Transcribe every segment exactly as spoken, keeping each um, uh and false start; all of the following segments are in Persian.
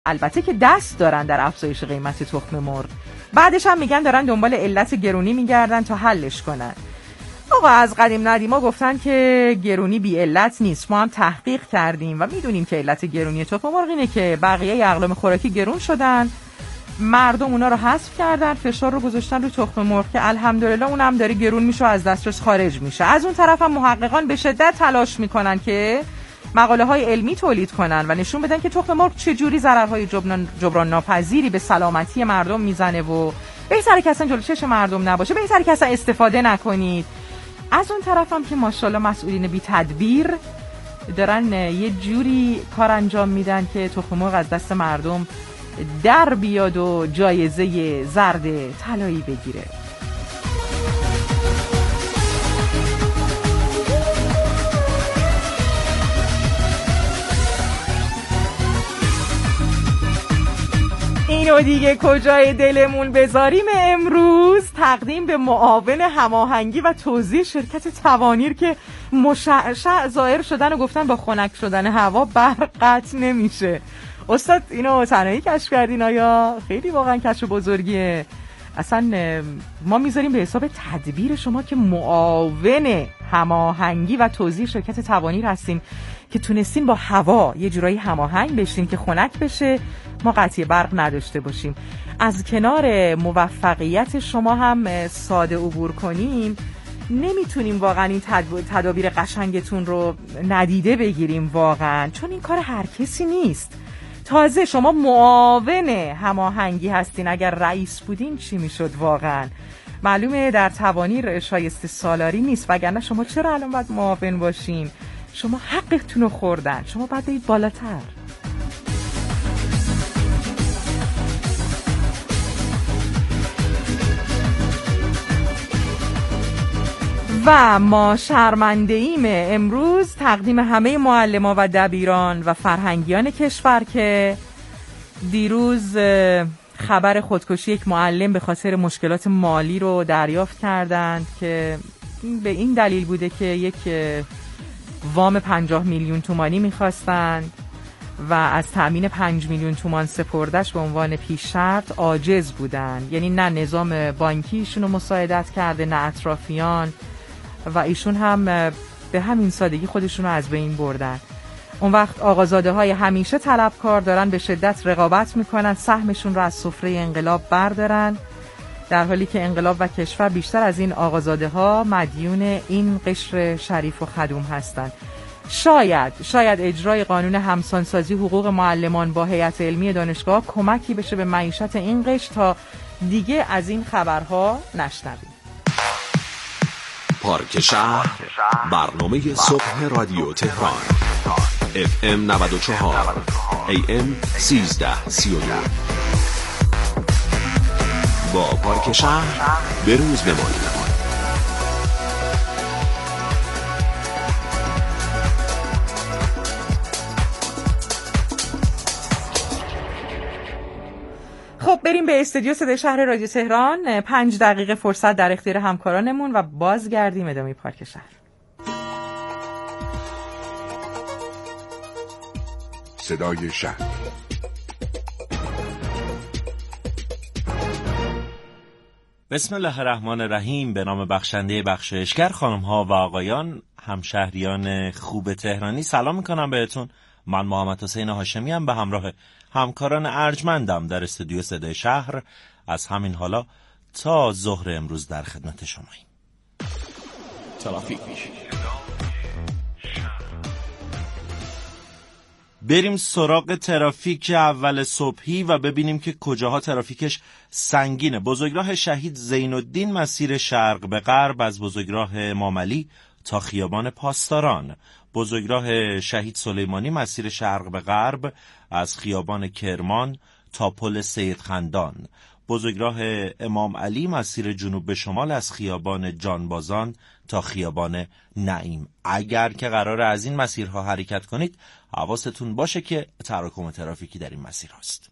البته که دست دارن در افزایش قیمت تخم مرغ. بعدش هم میگن دارن دنبال علت گرونی میگردن تا حلش کنن. آقا از قدیم ندیما گفتن که گرونی بی علت نیست. ما هم تحقیق کردیم و میدونیم که علت گرونی تخم مرغ اینه که بقیه اقلام خوراکی گرون شدن، مردم اونا رو حذف کردن، فشار رو گذاشتن رو تخم مرغ که الحمدلله اونم داره گرون میشه و از دسترس خارج میشه. از اون طرف هم محققان به شدت تلاش میکنن که مقاله های علمی تولید کنن و نشون بدن که تخم مرغ چجوری ضررهای جبران جبران ناپذیری به سلامتی مردم میزنه و بهتره که اصلا جلوی چشم مردم نباشه، بهتره که اصلا استفاده نکنید. از اون طرف هم که ماشاءالله مسئولین بی تدبیر دارن یه جوری کار انجام میدن که تخم مرغ از دست مردم در بیاد و جایزه زرد طلایی بگیره. اینو دیگه کجای دلمون بذاریم. امروز تقدیم به معاون هماهنگی و توزیع شرکت توانیر که مشعشع ظاهر شدن و گفتن با خنک شدن هوا برق قطع نمیشه. استاد اینو تنهایی کشف کردین آیا؟ خیلی واقعا کشف بزرگیه. اصلا ما میذاریم به حساب تدبیر شما که معاون هماهنگی و توزیع شرکت توانیر هستین که تونستین با هوا یه جورایی هماهنگ بشین که خنک بشه، ما قطعی برق نداشته باشیم. از کنار موفقیت شما هم ساده عبور کنیم، نمیتونیم واقعا این تدابیر قشنگتون رو ندیده بگیریم واقعا، چون این کار هر کسی نیست. تازه شما معاون هماهنگی هستین، اگر رئیس بودین چی میشد واقعا؟ معلومه در توانیر شایسته سالاری نیست، وگرنه شما چرا الان باید معاون باشین؟ شما حقتون رو خوردن، شما باید برید بالاتر. و ما شرمنده ایم امروز تقدیم همه معلمان و دبیران و فرهنگیان کشور که دیروز خبر خودکشی یک معلم به خاطر مشکلات مالی رو دریافت کردند که به این دلیل بوده که یک وام پنجاه میلیون تومانی میخواستند و از تأمین پنج میلیون تومان سپردش به عنوان پیش شرط عاجز بودند. یعنی نه نظام بانکی ایشون رو مساعدت کرده، نه اطرافیان، و ایشون هم به همین سادگی خودشون رو از بین بردن. اون وقت آقازاده های همیشه طلبکار دارن به شدت رقابت میکنن سهمشون رو از سفره انقلاب بردارن، در حالی که انقلاب و کشور بیشتر از این آقازاده ها مدیون این قشر شریف و خدوم هستن. شاید شاید اجرای قانون همسانسازی حقوق معلمان با هیئت علمی دانشگاه کمکی بشه به معیشت این قشر تا دیگه از این خبرها نشنویم. پارک شهر، برنامه صبح رادیو تهران، اف ام نود و چهار، ای ام سیزده سی و دو. با پارک شهر بروز بمانید. خب بریم به استودیو صدای شهر رادیو تهران. پنج دقیقه فرصت در اختیار همکارانمون و بازگردیم ادامه پارک شهر. صدای شهر. بسم الله الرحمن الرحیم. به نام بخشنده بخشایشگر، خانم ها و آقایان، همشهریان خوب تهرانی، سلام میکنم بهتون. من محمد حسین هاشمی ام به همراه همکاران ارجمندم در استودیو صدای شهر از همین حالا تا ظهر امروز در خدمت شماییم. ترافیک. بریم سراغ ترافیک اول صبحی و ببینیم که کجاها ترافیکش سنگینه. بزرگراه شهید زین الدین مسیر شرق به غرب از بزرگراه امام علی تا خیابان پاسداران، بزرگراه شهید سلیمانی مسیر شرق به غرب از خیابان کرمان تا پل سیدخندان، بزرگراه امام علی مسیر جنوب به شمال از خیابان جانبازان تا خیابان نعیم. اگر که قراره از این مسیرها حرکت کنید، حواستون باشه که تراکم ترافیکی در این مسیر هست.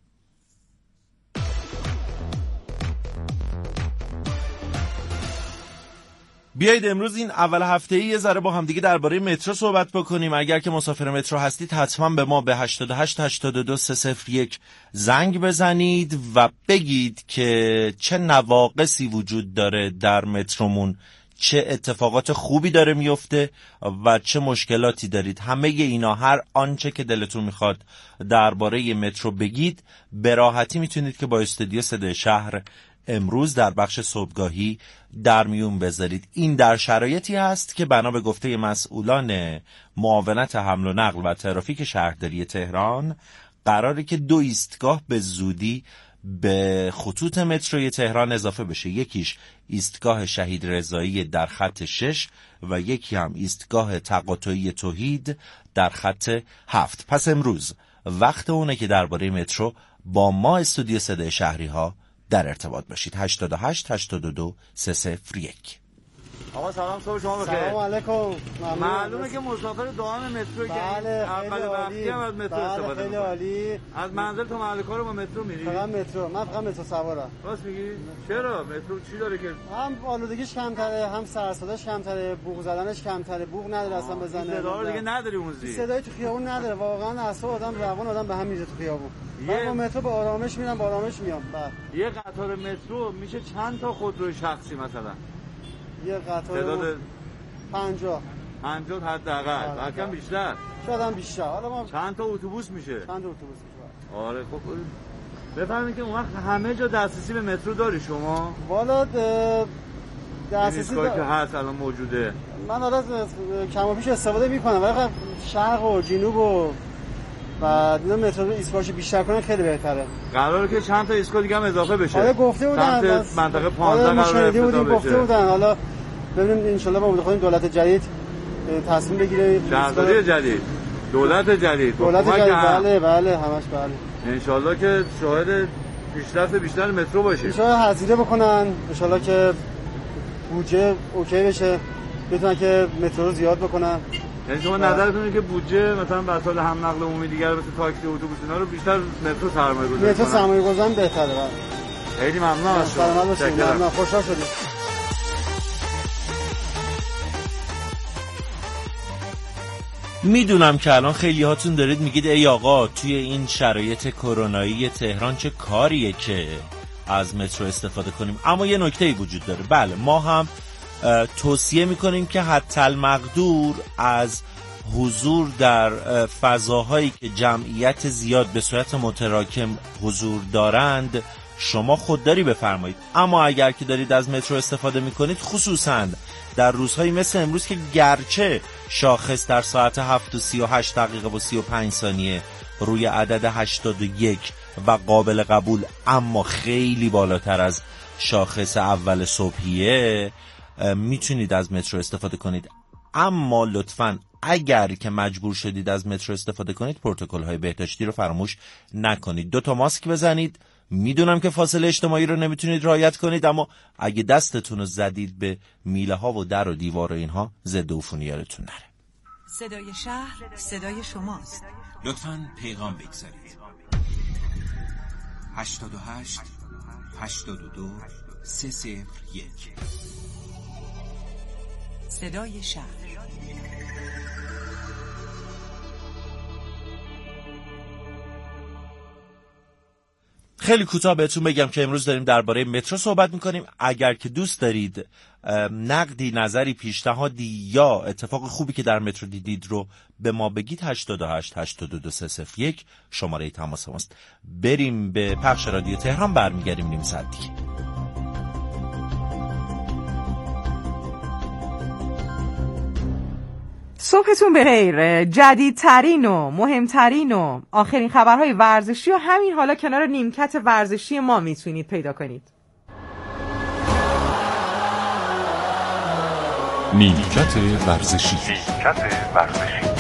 بیایید امروز این اول هفته یه ذره با هم دیگه درباره مترو صحبت بکنیم. اگر که مسافر مترو هستید حتما به ما به هشتاد و هشت هشتاد و دو سه صفر یک زنگ بزنید و بگید که چه نواقصی وجود داره در مترومون، چه اتفاقات خوبی داره میفته و چه مشکلاتی دارید. همه اینا، هر آنچه که دلتون میخواد درباره مترو بگید، به راحتی میتونید که با استودیو صدای شهر امروز در بخش صبحگاهی در میون بذارید. این در شرایطی هست که بنا به گفته مسئولان معاونت حمل و نقل و ترافیک شهرداری تهران قراره که دو ایستگاه به زودی به خطوط متروی تهران اضافه بشه. یکیش ایستگاه شهید رضایی در خط شش و یکی هم ایستگاه تقاطعی توحید در خط هفت. پس امروز وقت اونه که درباره مترو با ما استودیو صدای شهری ها در ارتباط باشید. هشتاد و هشت هشتاد و دو سه صفر یک. آقا سلام، صبح شما بخیر. سلام علیکم. معلومه که مسافر دائم مترو که بله، اول وقتی هم از مترو بله، استفاده خیلی عالی. از منزل تا محل کار با مترو میری؟ فقط مترو. من فقط مترو سوارم. راست میگی؟ چرا؟ مترو چی داره که هم آلودگیش کمتره، هم سر صداش کمتره، بوق زدنش کمتره، بوق نداره اصلا بزنه. صدا دیگه نداری اون زیر. صدای تو خیابون نداره. واقعا اعصاب آدم روان آدم به هم میره تو خیابون. من با مترو با آرامش میرم، با آرامش میام. بله. یه قطار مترو میشه چند تا خودروی شخصی مثلا؟ یه قطار تعداد پنجاه پنجاه حداقل، بعدم بیشتر. شاید هم بیشتر. حالا ما چند تا اتوبوس میشه؟ چند تا اتوبوس میشه؟ آره خب بفهمید که اون وقت همه جا دسترسی به مترو داری شما؟ والا دسترسی داره که هست الان موجوده. من حالا کم و بیش استفاده میکنم، ولی خب شرق و جنوب و و دیدم مترو ایستگاهش بیشتر کنن خیلی بهتره. قراره که چند تا ایستگاه دیگه هم اضافه بشه. آره گفته بودن بس منطقه پانزده قراره افتتاح بشه. گفته بودن. حالا ببینیم ان شاء الله با خودمون دولت جدید تصمیم بگیره. شهرداری جدید، دولت جدید، دولت جدید بله بله همش بله. ان شاء الله که شاهد پیشرفت بیشتر مترو باشیم. ان شاء الله هزینه بکنن، ان شاء الله که بودجه اوکی بشه، بتونن که مترو رو زیاد بکنن. یعنی شما نظرتونه که بودجه مثلا وسایل هم نقل عمومی دیگر مثل تاکسی و اتوبوس اینا رو بیشتر مترو سرمایه گذاری مترو سرمایه گذاری بهتره. بله. خیلی ممنونم از شما. سلامت باشید. ممنون، خوشحال شدیم. میدونم که الان خیلی هاتون دارید میگید ای آقا توی این شرایط کرونایی تهران چه کاریه که از مترو استفاده کنیم، اما یه نکته‌ای وجود داره. بله ما هم توصیه میکنیم که حتی المقدور از حضور در فضاهایی که جمعیت زیاد به صورت متراکم حضور دارند شما خودداری بفرمایید. اما اگر که دارید از مترو استفاده میکنید، خصوصا در روزهایی مثل امروز که گرچه شاخص در ساعت هفت و سی و هشت دقیقه و سی و پنج ثانیه روی عدد هشتاد و یک و قابل قبول، اما خیلی بالاتر از شاخص اول صبحیه، میتونید از مترو استفاده کنید. اما لطفاً اگر که مجبور شدید از مترو استفاده کنید، پروتکل های بهداشتی رو فراموش نکنید. دو تا ماسک بزنید. میدونم که فاصله اجتماعی رو نمیتونید رعایت کنید، اما اگه دستتون رو زدید به میله ها و در و دیوار و اینها، ضد عفونی یادتون نره. صدای شهر صدای شماست. لطفاً پیغام بگذارید. هشتاد و هشت هشتاد و دو سه صفر یک. صدای شهر. خیلی کوتاه بهتون بگم که امروز داریم درباره مترو صحبت میکنیم. اگر که دوست دارید نقدی، نظری، پیشنهادی یا اتفاق خوبی که در مترو دیدید رو به ما بگید، هشتاد و هشت هشتاد و دو سه صفر یک شماره تماس ماست. بریم به پخش رادیو تهران، برمیگردیم نیم ساعت دیگه. صبحتون بخیر. جدیدترین و مهمترین و آخرین خبرهای ورزشی و همین حالا کنار نیمکت ورزشی ما میتونید پیدا کنید. نیمکت ورزشی. نیمکت ورزشی.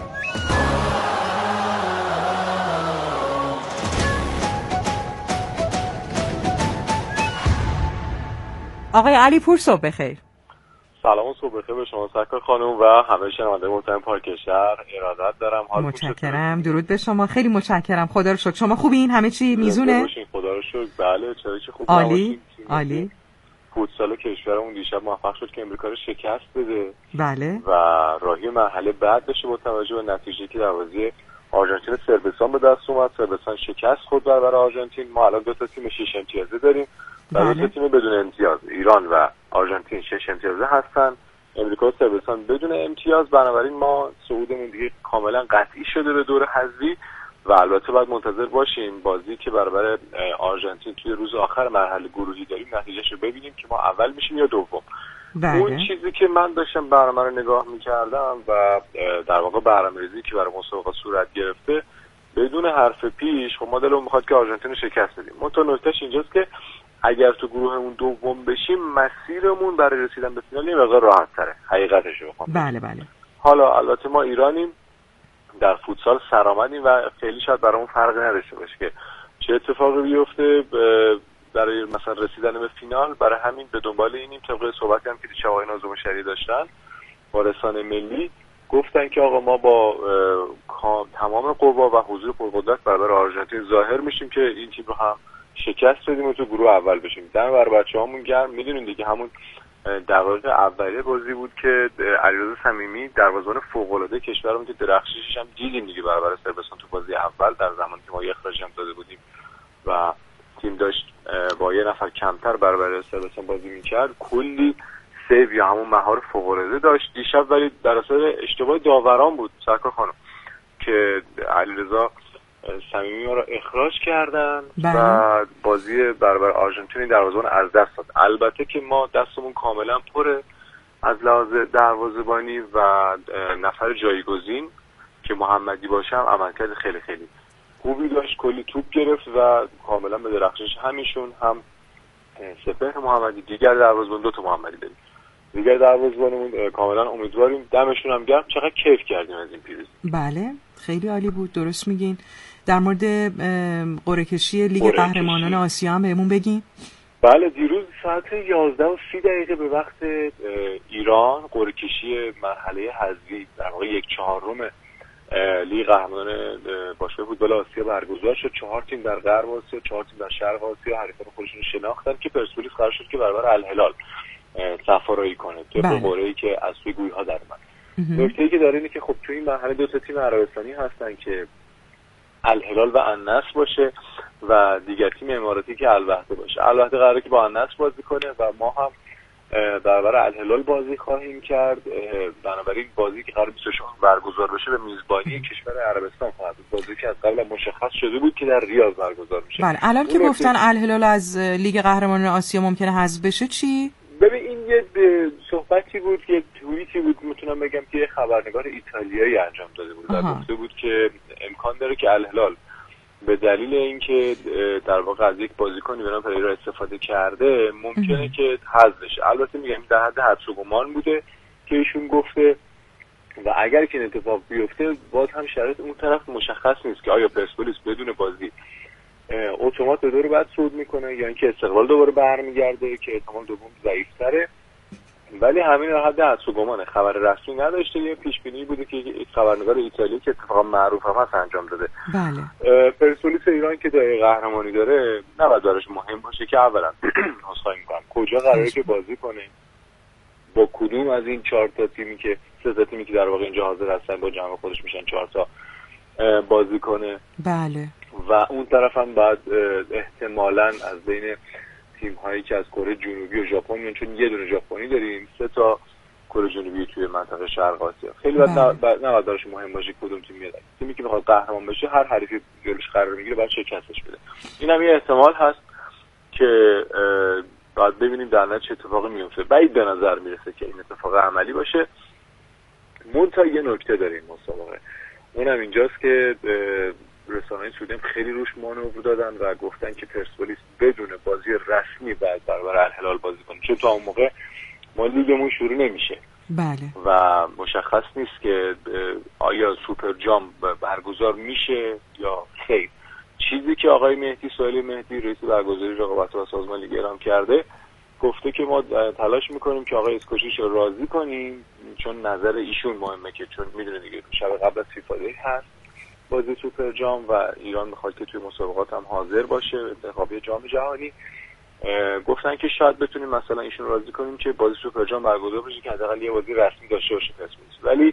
آقای علی پور صبح بخیر. سلام و صبح بخیر به شما سرکار خانم و همه شنونده محترم پارک شهر. ارادت دارم. حال متشکرم. درود به شما. خیلی متشکرم. خدا رو شکر. شما خوبین؟ همه چی میزونه؟ خدا رو شکر. بله چرا که خوب. عالی عالی. فوتسال کشورمون دیشب موفق شد که امریکا رو شکست بده. بله. و راهی مرحله بعد بشه با توجه به نتیجه‌ای که در بازی آرژانتین و صربستان به دست اومد. صربستان شکست خورد برابر آرژانتین. ما الان دو تا تیم شش امتیازه داریم و بله. دو تا تیم بدون امتیاز، ایران و آرژانتین شش امتیازه هستن، امریکا و صربستان بدون امتیاز. بنابراین ما صعودمون دیگه کاملا قطعی شده به دور حذفی و البته باید منتظر باشیم بازی که برابر آرژانتین توی روز آخر مرحله گروهی داریم نتیجهش رو ببینیم که ما اول میشیم یا دوم. بله. اون چیزی که من داشتم برنامه رو نگاه میکردم و در واقع برنامه‌ریزی که برای مسابقه صورت گرفته بدون حرف پیش، خب ما دلمون میخواد که آرژانتین رو شکست بدیم. منتها نکتهش اینجاست که اگر تو گروهمون دوم بشیم مسیرمون برای رسیدن به فینال یه مقدار راحت‌تره. حقیقتش رو بخوام بله بله. حالا البته ما ایرانیم، در فوتسال سرآمدیم و خیلی شاید برامون فرقی نداشته باشه که چه اتفاقی بیفته برای مثلا رسیدن به فینال. برای همین به دنبال اینیم. طبق صحبتی هم که دیشب آقای ناظم شهری داشتن با رسانه ملی، گفتن که آقا ما با تمام قوا و حضور پرقدرت برابر آرژانتین ظاهر میشیم که این تیم رو هم شکست بدیم و تو گروه اول بشیم. دم بر بچه‌هامون گرم. میدونین دیگه همون دقایق اولیه بازی بود که علیرضا صمیمی دروازه‌بان فوق‌العاده کشورمون که درخششش هم دیدیم دیگه برابر صربستان تو بازی اول، در زمانی که ما اخراج هم داده بودیم و تیم داشت با یه نفر کمتر برابر صربستان بازی می‌کرد، کلی سیو یا همون مهار فوق‌العاده داشت دیشب. ولی در اثر اشتباه داوران بود سرکار خانم که علیرضا صمیمی ما رو اخراج کردن بله. و بازی برابر آرژانتین دروازه‌بان از دست داد. البته که ما دستمون کاملا پره از لحاظ دروازه‌بانی و نفر جایگزین که محمدی باشه هم عملکرد خیلی خیلی خوبی داشت، کلی توپ گرفت و کاملا به درخشش همیشون هم سپهر محمدی، دیگر دروازه‌بان دو تا محمدی داریم، دیگر دروازه‌بانمون کاملا امیدواریم. دمشون هم گرم. چقدر کیف کردیم از این پیروزی. بله خیلی عالی بود. درست میگین. در مورد قرعه کشی لیگ قهرمانان آسیا هم بهمون بگین. بله دیروز ساعت یازده و سی دقیقه به وقت ایران قرعه کشی مرحله حذفی در واقع یک چهارم لیگ قهرمانان باشگاه فوتبال آسیا برگزار شد. چهار تیم در غرب آسیا، چهار تیم در شرق آسیا حریفان خودشون رو شناختن که پرسپولیس قرار شد که برابر الهلال سفارایی کنه طبق قرعه‌ای که از سوی گوی‌ها در اومد. نکته‌ای که داره اینه که خب تو این مرحله دو تا تیم عربستانی هستن که الهلال و النصر باشه و دیگر تیم اماراتی که الوحده باشه. الوحده قراره که با النصر بازی کنه و ما هم برابر الهلال بازی خواهیم کرد. بنابراین بازی که قرار بیست و شش برگزار بشه به میزبانی کشور عربستان خواهد بود. بازی که از قبل مشخص شده بود که در ریاض برگزار میشه. بله الان که گفتن الهلال از لیگ قهرمانان آسیا ممکنه حذف بشه چی؟ ببین این یه صحبتی بود، یه توییتی بود، میتونم بگم که یه خبرنگار ایتالیایی انجام داده بود و گفته بود که امکان داره که الهلال به دلیل اینکه در واقع از یک بازیکنی به نام پریرا استفاده کرده ممکنه که حذف بشه. البته میگم در حد حدس و گمان بوده که ایشون گفته و اگر که این اتفاق بیفته باز هم شرایط اون طرف مشخص نیست که آیا پرسپولیس بدون بازی اتومات به دور بعد صعود میکنه یا اینکه استقلال دوباره برمیگرده که احتمال دوم ضعیف‌تره. ولی همین در حد حدس و گمانه، خبر رسمی نداشته. یه پیش بینی بوده که یک خبرنگار ایتالیایی که اتفاقا معروف هم هست انجام داده. بله. پرسپولیس ایران که دایره قهرمانی داره نباید براش مهم باشه که اولا عذرخواهی می‌کنم کجا قراره که بازی کنه، با کدوم از این چهار تا تیمی که سه تا تیمی که در واقع اینجا حاضر هستن با جمع خودش میشن چهار تا بازی کنه. بله. و اون طرف هم بعد احتمالاً از بین تیم هایی که از کره جنوبی و ژاپن میان، چون یه دونه ژاپنی داریم، سه تا کره جنوبی توی منطقه شرق آسیا، خیلی بعد نه براش مهم باشه کدوم تیم میاد. تیمی که بخواد قهرمان بشه هر حریفی جلوش قرار میگیره باید شکستش بده. این هم یه احتمال هست که بعد ببینیم در نتیجه چه اتفاقی میفته. بعید به نظر میرسه که این اتفاق عملی باشه. منتها یه نکته داره این مسابقه، اونم اینجاست که رسانه‌های سعودی هم خیلی روش مانور دادن و گفتن که پرسپولیس بدون بازی رسمی بعد برابر الهلال بازی کنه، چون تا اون موقع ما لیگمون شروع نمیشه. بله. و مشخص نیست که آیا سوپر جام برگزار میشه یا خیر. چیزی که آقای مهدی سالی مهدی رئیس برگزاری رقابت و سازمان لیگ اعلام کرده، گفته که ما تلاش میکنیم که آقای اسکوچیچ رو راضی کنیم، چون نظر ایشون مهمه، که چون میدونه دیگه شب قبل از فیفا دی هست بازی سوپر جام و ایران میخواد که توی مسابقات هم حاضر باشه، انتخابی جام جهانی. گفتن که شاید بتونیم مثلا ایشون راضی کنیم که بازی سوپرجام برگزار بشه که حداقل یه بازی رسمی داشته باشه پرسپولیس. ولی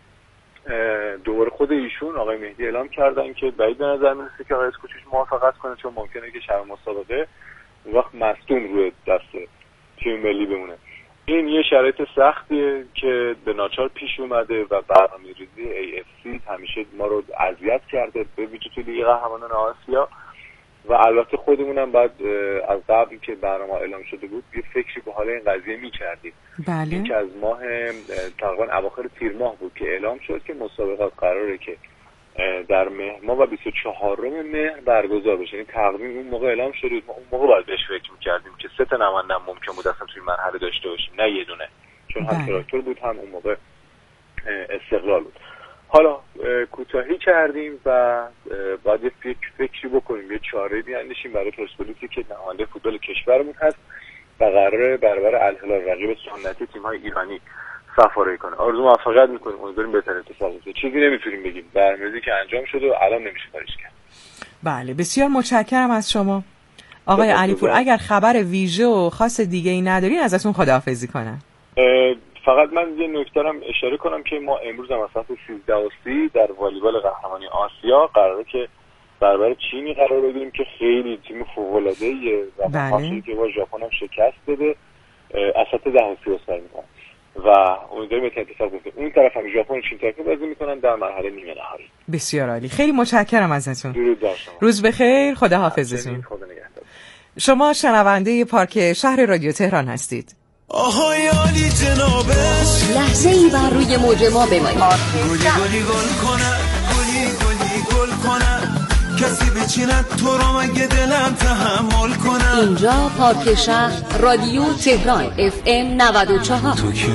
دوباره خود ایشون آقای مهدی اعلام کردن که بعید به نظر میرسه که آقای اسکوچیچ موافقت کنه، چون ممکنه که شب مسابقه اون وقت مصدوم روی دست تیم ملی بمونه. این یه شرایط سختیه که به ناچار پیش اومده و برنامه‌ریزی ای اف سی همیشه ما رو اذیت کرده، به ویژه توی لیگ قهرمانان آسیا. و البته خودمونم بعد از قبل که برنامه اعلام شده بود یه فکری به حال این قضیه می‌کردیم. بله. این که از ماه تقریبا اواخر تیر ماه بود که اعلام شد که مسابقات قراره که در مهر ماه و بیست و چهارم مهر برگزار بشه. یعنی تقویم اون موقع اعلام شد، ما اون موقع باید بهش فکر می‌کردیم که سه تا نماینده‌ام ممکن بود اصلا توی مرحله داشته باشیم، نه یه دونه، چون هم تراکتور بود هم اون موقع استقلال بود. حالا کوتاهی کردیم و باید یه فکر فکری بکنیم، یه چاره بیاندیشیم برای پرسپولیسی که نماینده فوتبال کشورمون هست و قراره برابر الهلال رقیب سنتی تیم‌های ایرانی سفارایی کنه. آرزو موفقیت می‌کنیم، امیدواریم بهترین اتفاق بیفته. چیزی نمی‌تونیم بگیم، برنامه‌ریزی که انجام شده و الان نمیشه کارش کرد. بله، بسیار متشکرم از شما آقای علیپور. اگر خبر ویژه و خاص دیگه‌ای ندارین ازتون خداحافظی کنم. فقط من یه نکته‌ام اشاره کنم که ما امروز هم از ساعت سیزده و سی در والیبال قهرمانی آسیا قراره که برابر چینی قرار بگیریم که خیلی تیم فوق‌العاده‌ایه و بله. که با ژاپن هم شکست داده، از ساعت ده و سی اسکار می‌کنن و امیدواریم که اتفاق بیفته. اون طرف هم ژاپن چین تاکو بازی می‌کنن در مرحله نیمه نهایی. بسیار عالی، خیلی متشکرم ازتون. درود بر شما. روز بخیر، خداحافظتون. خدا نگهدار. شما شنونده پارک شهر رادیو تهران هستید. آهای عالی جنابش، لحظه ای بر روی موج ما بمانید. گلی گلی گل کنه، گلی گلی گل کنه، کسی بچیند تو رو مگه دلم تحمل کنه. اینجا پارک شهر رادیو تهران اف ام نود و چهار. تو که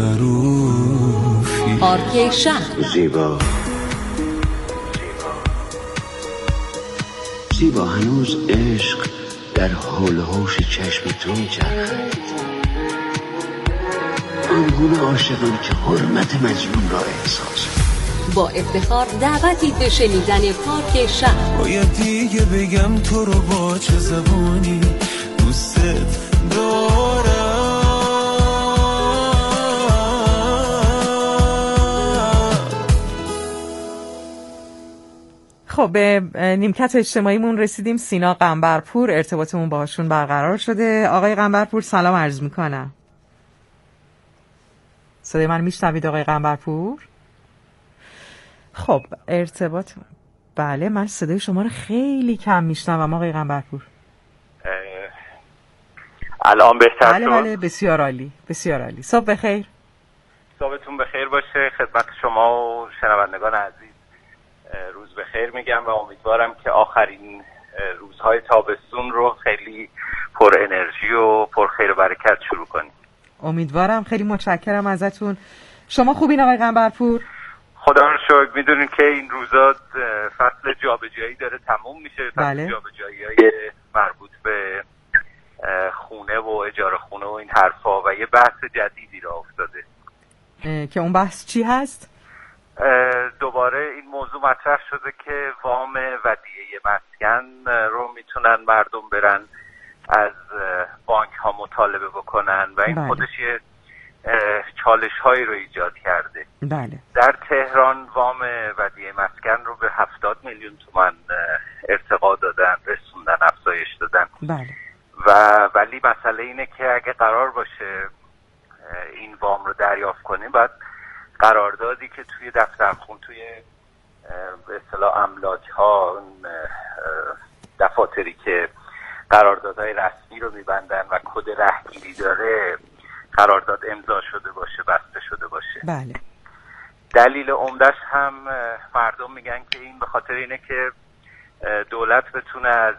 معروفی. پارک شهر. زیبا زیبا هنوز عشق در حول و حوش چشم تو میچرخد، آنگونه عاشقان که حرمت مجنون را احساس. با افتخار دعوتی به شنیدن پارک شهر. باید دیگه بگم تو رو با چه زبانی دوستت دارم. خب به نیمکت اجتماعیمون رسیدیم. سینا قنبرپور، ارتباطمون باهاشون برقرار شده. آقای قنبرپور سلام عرض میکنم. صدای من میشنوید آقای قنبرپور؟ خب ارتباط، بله من صدای شما رو خیلی کم میشنوم آقای قنبرپور. الان بهتر بله بله بسیار عالی، بسیار عالی. صبح بخیر. صبحتون بخیر باشه خدمت شما و شنوندگان عزیز. روز بخیر میگم و امیدوارم که آخرین روزهای تابستون رو خیلی پر انرژی و پر خیر و برکت شروع کنیم. امیدوارم. خیلی متشکرم ازتون. شما خوبین آقای قنبرپور؟ خدا رو شکر. میدونین که این روزا فصل جابجایی داره تموم میشه، فصل بله. جابجایی‌های مربوط به خونه و اجاره خونه و این حرفا و یه بحث جدیدی را افتاده که اون بحث چی هست؟ دوباره این موضوع مطرح شده که وام ودیعه مسکن رو میتونن مردم برن از بانک ها مطالبه بکنن و این بله. خودش یه چالش هایی رو ایجاد کرده. بله. در تهران وام ودیعه مسکن رو به هفتاد میلیون تومان ارتقا دادن، رسوندن، افزایش دادن. بله. و ولی مسئله اینه که اگه قرار باشه این وام رو دریافت کنیم باید قراردادی که توی دفترخون توی به اصطلاح املاک ها دفاتری که قراردادهای رسمی رو میبندن و کد رهگیری داره قرارداد امضا شده باشه، بسته شده باشه. بله. دلیل عمدش هم مردم میگن که این به خاطر اینه که دولت بتونه از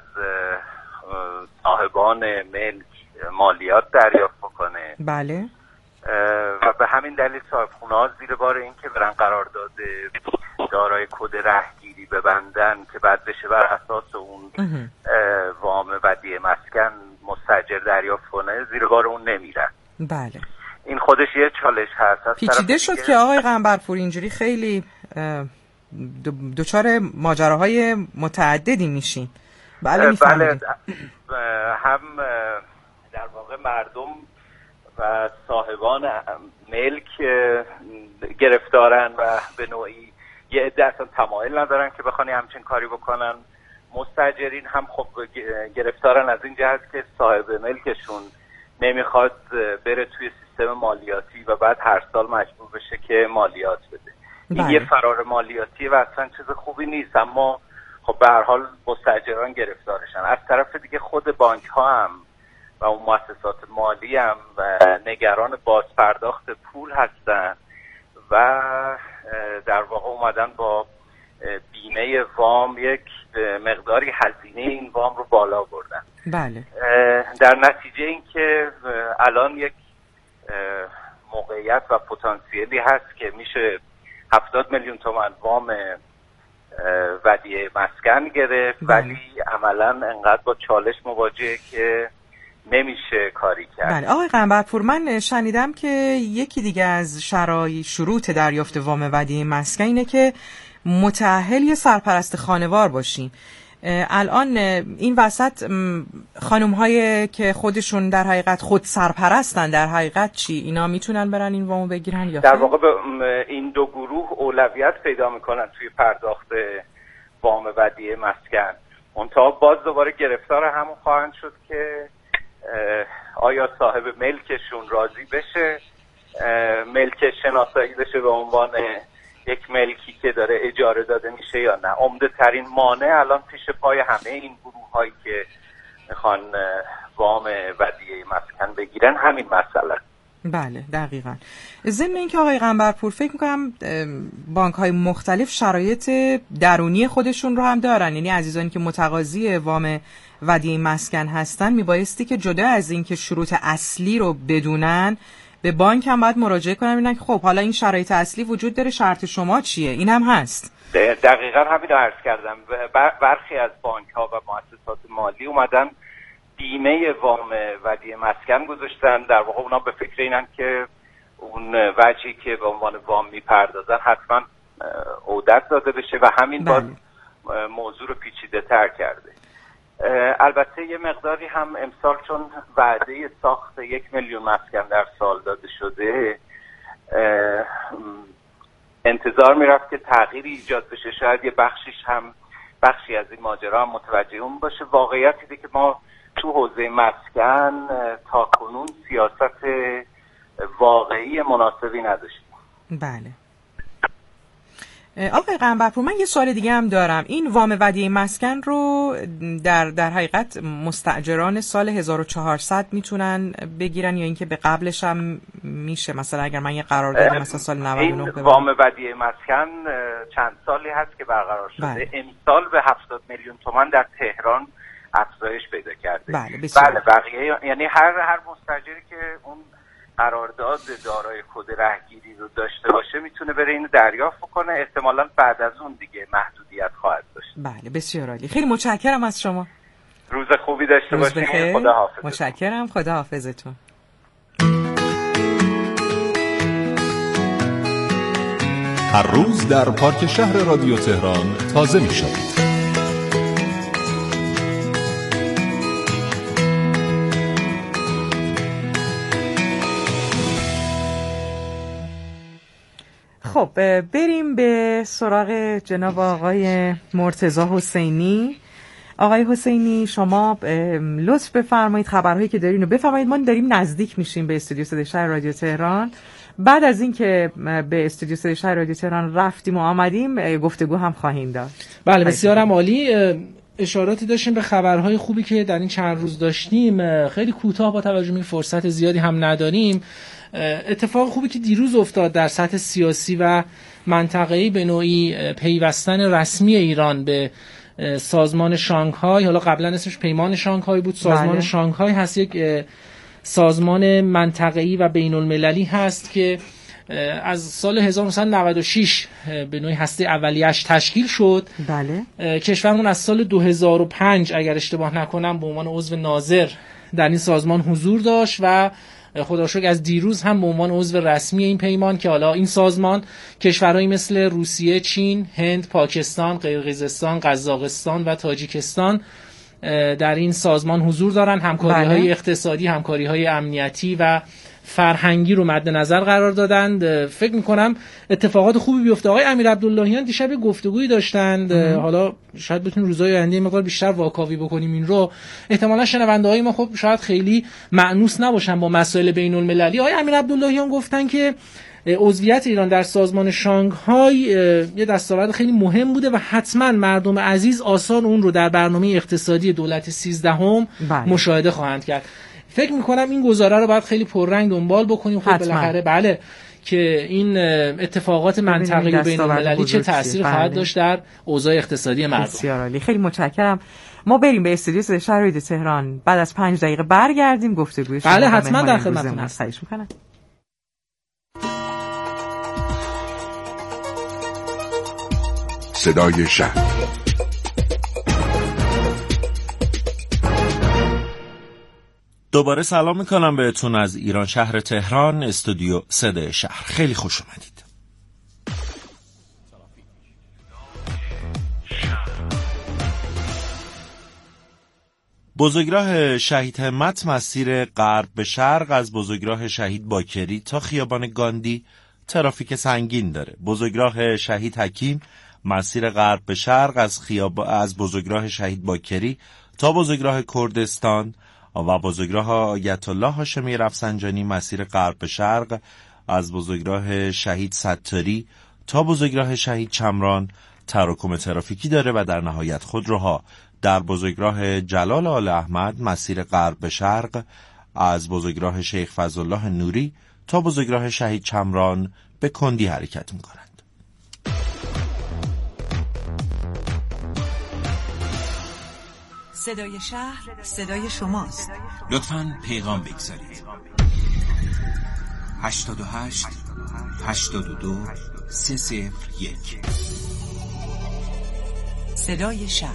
صاحبان ملک مالیات دریافت بکنه. بله. و به همین دلیل صاحبخونه‌ها زیر بار این که برن قرارداد دارای کد رهگیری ببندن که بعد بشه بر اساس اون وام ودیعه مسکن مستاجر دریافت کنه، زیر بار اون نمیرن. بله. این خودش یه چالش هست. پیچیده شد که آقای قنبرپور اینجوری خیلی دوچار ماجراهای متعددی میشین. بله میفهمید. بله, هم در واقع مردم و صاحبان ملک گرفتارن و به نوعی یه عده اصلا تمایل ندارن که بخوان همچین کاری بکنن. مستاجرین هم خب گرفتارن از این جهت که صاحب ملکشون نمیخواد بره توی سیستم مالیاتی و بعد هر سال مجبور بشه که مالیات بده. این یه فرار مالیاتی و اصلا چیز خوبی نیست، اما خب به هر حال مستاجران گرفتارشن. از طرف دیگه خود بانک ها هم و اون مؤسسات مالی هم و نگران بازپرداخت پول هستن و در واقع اومدن با بیمه وام یک مقداری هزینه این وام رو بالا بردن. بله. در نتیجه این که الان یک موقعیت و پتانسیلی هست که میشه هفتاد میلیون تومان وام ودیعه مسکن گرفت، ولی عملا انقدر با چالش مواجهه که نمیشه کاری کرد. بله. آقای قنبرپور، من شنیدم که یکی دیگه از شرایط شروط دریافت وام ودیعه مسکن اینه که متأهل یا سرپرست خانوار باشیم. الان این وسط خانم هایی که خودشون در حقیقت خود سرپرستن در حقیقت چی؟ اینا میتونن برن این وامو بگیرن یا در واقع به این دو گروه اولویت پیدا میکنن توی پرداخت وام ودیعه مسکن. منتها باز دوباره گرفتار همون خواهند شد که آیا صاحب ملکشون راضی بشه، ملک شناسایی بشه به عنوان یک ملکی که داره اجاره داده میشه یا نه. عمده ترین مانع الان پیش پای همه این گروه هایی که میخوان وام ودیعه مسکن بگیرن همین مسئله. بله دقیقاً. ضمن اینکه آقای قنبرپور فکر میکنم بانک های مختلف شرایط درونی خودشون رو هم دارن، یعنی عزیزانی که متقاضی وام ودیعه مسکن هستن میبایستی که جدا از این که شروط اصلی رو بدونن به بانک هم باید مراجعه کنن ببینن که خب حالا این شرایط اصلی وجود داره، شرط شما چیه؟ این هم هست. دقیقاً همین رو عرض کردم. برخی از بانک ها و مؤسسات مالی اومدن بیمه وام ودیعه مسکن گذاشتن. در واقع اونا به فکر اینن که اون وجهی که به عنوان وام میپردازن حتما عودت داده بشه و همین باز موضوع رو پیچیده تر کرده. البته یه مقداری هم امسال چون وعده ساخت یک میلیون مسکن در سال داده شده انتظار میرفت که تغییری ایجاد بشه، شاید یه بخشیش هم بخشی از این ماجرا هم متوجه اون باشه. واقعیت اینه که ما تو حوزه مسکن تا کنون سیاست واقعی مناسبی نداشتیم. بله. آقای قنبرپور، من یه سوال دیگه هم دارم. این وام ودیعه مسکن رو در در حقیقت مستاجران سال هزار و چهارصد میتونن بگیرن یا اینکه به قبلش هم میشه؟ مثلا اگر من یه قرارداد مثلا سال نود و نه این وام ودیعه مسکن چند سالی هست که برقرار شده. بله. امسال به هفتاد میلیون تومان در تهران افزایش پیدا کرده. بله بسیار. بله بقیه یعنی هر هر مستاجری که اون قرارداد دارای کد رهگیری رو داشته باشه میتونه بره اینو دریافت کنه. احتمالاً بعد از اون دیگه محدودیت خواهد داشت. بله بسیار عالی. خیلی متشکرم از شما. روز خوبی داشته باشید. خدا حافظ. متشکرم. خدا حافظتون. هر روز در پارک شهر رادیو تهران تازه می‌شوید. خب بریم به سراغ جناب آقای مرتضی حسینی. آقای حسینی شما لطف بفرمایید خبرهایی که دارین رو بفرمایید. ما داریم نزدیک میشیم به استودیو صدای شهر رادیو تهران. بعد از این که به استودیو صدای شهر رادیو تهران رفتیم و آمدیم گفتگو هم خواهیم داشت. بله بسیارم عالی. اشاراتی داشتیم به خبرهای خوبی که در این چند روز داشتیم. خیلی کوتاه با توجه به فرصت زیادی هم نداریم. اتفاق خوبی که دیروز افتاد در سطح سیاسی و منطقه‌ای به نوعی پیوستن رسمی ایران به سازمان شانگهای، حالا قبلا اسمش پیمان شانگهای بود، سازمان بله. شانگهای هست، یک سازمان منطقه‌ای و بین المللی هست که از سال هزار و نهصد و نود و شش به نوعی هسته اولیه‌اش تشکیل شد. بله. کشورمون از سال دو هزار و پنج اگر اشتباه نکنم به عنوان عضو ناظر در این سازمان حضور داشت و خدا شکر از دیروز هم به عنوان عضو رسمی این پیمان که حالا این سازمان کشورهایی مثل روسیه، چین، هند، پاکستان، قرقیزستان، قزاقستان و تاجیکستان در این سازمان حضور دارن، همکاری‌های بله. اقتصادی، همکاری‌های امنیتی و فرهنگی رو مد نظر قرار دادند. فکر میکنم اتفاقات خوبی بیفته. آقای امیر عبداللهیان دیشب گفتگویی داشتند، حالا شاید بتونیم روزهای آینده مقدار بیشتر واکاوی بکنیم این رو. احتمالاً شنونده‌های ما خب شاید خیلی مأنوس نباشن با مسائل بین المللی. آقای امیر عبداللهیان گفتن که عضویت ایران در سازمان شانگهای یه دستاورد خیلی مهم بوده و حتما مردم عزیز آثار اون رو در برنامه اقتصادی دولت سیزدهم بله. مشاهده خواهند کرد. فکر میکنم این گزاره رو باید خیلی پررنگ دنبال بکنیم. خب بالاخره بله که این اتفاقات منطقه‌ای و بین‌المللی چه تأثیری بله. خواهد داشت در اوضاع اقتصادی مردم. بسیار عالی، خیلی متشکرم. ما بریم به استودیو صدای شهر رادیو تهران، بعد از پنج دقیقه برگردیم گفتگوی شما. بله حتما در خدمتتون هستم. صدای شهر. دوباره سلام میکنم بهتون از ایران شهر تهران، استودیو صدای شهر. خیلی خوش اومدید. بزرگراه شهید همت مسیر غرب به شرق از بزرگراه شهید باکری تا خیابان گاندی ترافیک سنگین داره. بزرگراه شهید حکیم مسیر غرب به شرق از خیاب از بزرگراه شهید باکری تا بزرگراه کردستان و بزرگراه آیت الله هاشمی رفسنجانی مسیر غرب به شرق از بزرگراه شهید ستاری تا بزرگراه شهید چمران تراکم ترافیکی داره و در نهایت خودروها در بزرگراه جلال آل احمد مسیر غرب به شرق از بزرگراه شیخ فضلالله نوری تا بزرگراه شهید چمران به کندی حرکت می‌کنند. صدای شهر، صدای شماست. لطفاً پیغام بگذارید. هشتاد و هشت هشتاد و دو سه صفر یک. صدای شهر.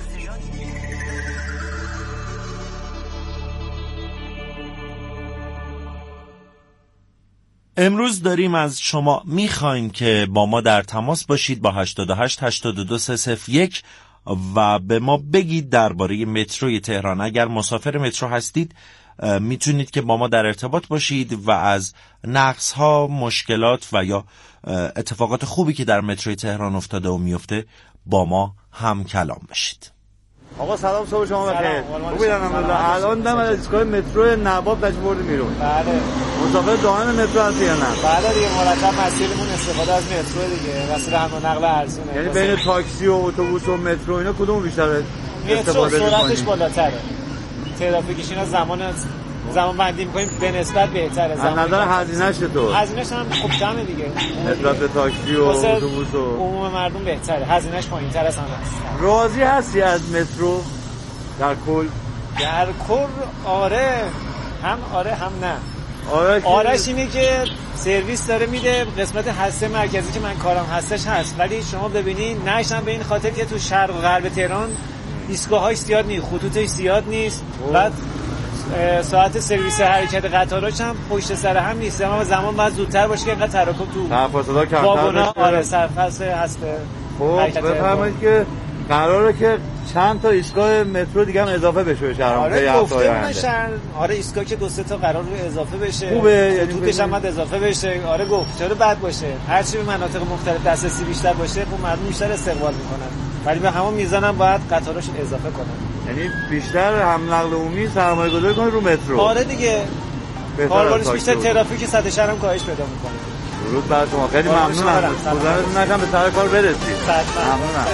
امروز داریم از شما میخوایم که با ما در تماس باشید با هشتاد و هشت هشتاد و دو سه صفر یک و به ما بگید درباره متروی تهران. اگر مسافر مترو هستید میتونید که با ما در ارتباط باشید و از نقص‌ها، مشکلات و یا اتفاقات خوبی که در متروی تهران افتاده و میفته با ما هم کلام بشید. آقا سلام، صبح شما بخیر. خوبید الحمدلله. الان دم از ایستگاه مترو نواب تشریف بردیم بیرون. بله. مسافر دائم مترو هستی یا نه؟ بله دیگه، مرتب مسیرمون استفاده از مترو دیگه، وسیله حمل و نقل ارزونه. یعنی بین تاکسی و اتوبوس و مترو اینا کدوم بیشتر استفاده می‌کنید؟ سرعتش بالاتره. ترافیکش اینا زمان زمان بندی می‌کنیم به نسبت بهتره. از نظر هزینه‌اش چطور؟ هزینه‌ش هم خوب کمه دیگه. نسبت به تاکسی و اتوبوس و عموم مردم بهتره. هزینه‌اش پایین‌تر از همه است. راضی هستی از مترو در کل؟ در کل آره، هم آره هم نه. آره آرش اینه که سرویس داره میده، قسمت هسته مرکزی که من کارم هستش هست، ولی شما ببینید نشدم به این خاطر که تو شرق و غرب تهران ایستگاه‌هاش زیاد نیست، خطوطش زیاد نیست، بعد ساعت سرویس حرکت قطاراش هم پشت سر هم نیست، اما زمان باید زودتر باشه که اینقدر تراکم تو فاصله کمتر واگونا آره سرفصل هست. خب بفرمایید که قراره که چند تا ایستگاه مترو دیگه هم اضافه بشه به شهر. آره گفته شهر آره ایستگاه که دو سه تا قرار رو اضافه بشه. خوبه، یعنی خطوطش هم باید اضافه بشه. آره گفت چرا بد باشه، هر چی به مناطق مختلف دسترسی بیشتر باشه خب مردم بیشتر استقبال میکنن، ولی به همون میزان هم باید قطارش اضافه کنن. یعنی بیشتر هم نقل عمومی سرمایه‌گذاری کنه رو مترو. آره دیگه کاربردش بیشتر، ترافیک سطح شهر هم کاهش پیدا میکنه. درود بر شما، خیلی ممنونم. گذارتون نکنم به سر کار برسید. ممنونم.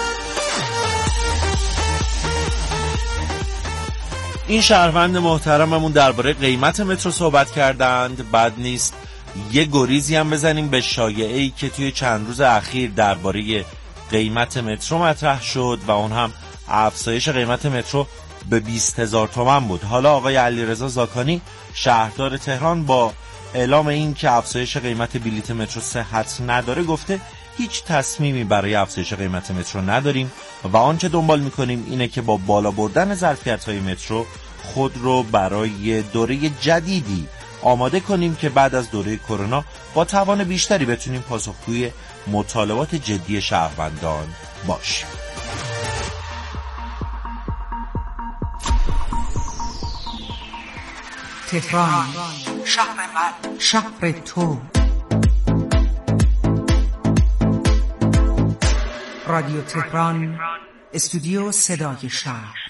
این شهروند محترممون درباره قیمت مترو صحبت کردند. بد نیست یه گریزی هم بزنیم به شایعه‌ای که توی چند روز اخیر درباره قیمت مترو مطرح شد و اون هم افزایش قیمت مترو به بیست هزار تومان بود. حالا آقای علیرضا زاکانی شهردار تهران با اعلام این که افزایش قیمت بلیت مترو صحت نداره گفته هیچ تصمیمی برای افزایش قیمت مترو نداریم و آنچه دنبال میکنیم اینه که با بالا بردن ظرفیت‌های مترو خود رو برای دوره جدیدی آماده کنیم که بعد از دوره کرونا با توان بیشتری بتونیم پاسخگوی مطالبات جدی شهروندان باشیم. تهران، شهر من، شهر تو. رادیو تهران، استودیو صدای شهر.